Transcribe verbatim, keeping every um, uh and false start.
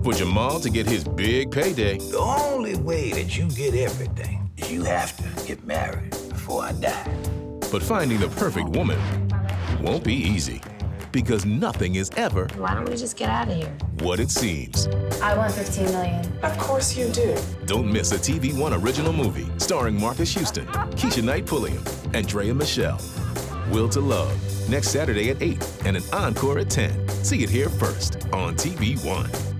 For Jamal to get his big payday. The only way that you get everything is you have to get married before I die. But finding the perfect woman won't be easy. Because nothing is ever... Why don't we just get out of here? ...what it seems. I want fifteen million dollars. Of course you do. Don't miss a T V One original movie starring Marcus Houston, Keisha Knight Pulliam, and Drea Michelle. Will to Love, next Saturday at eight and an encore at ten. See it here first on T V One.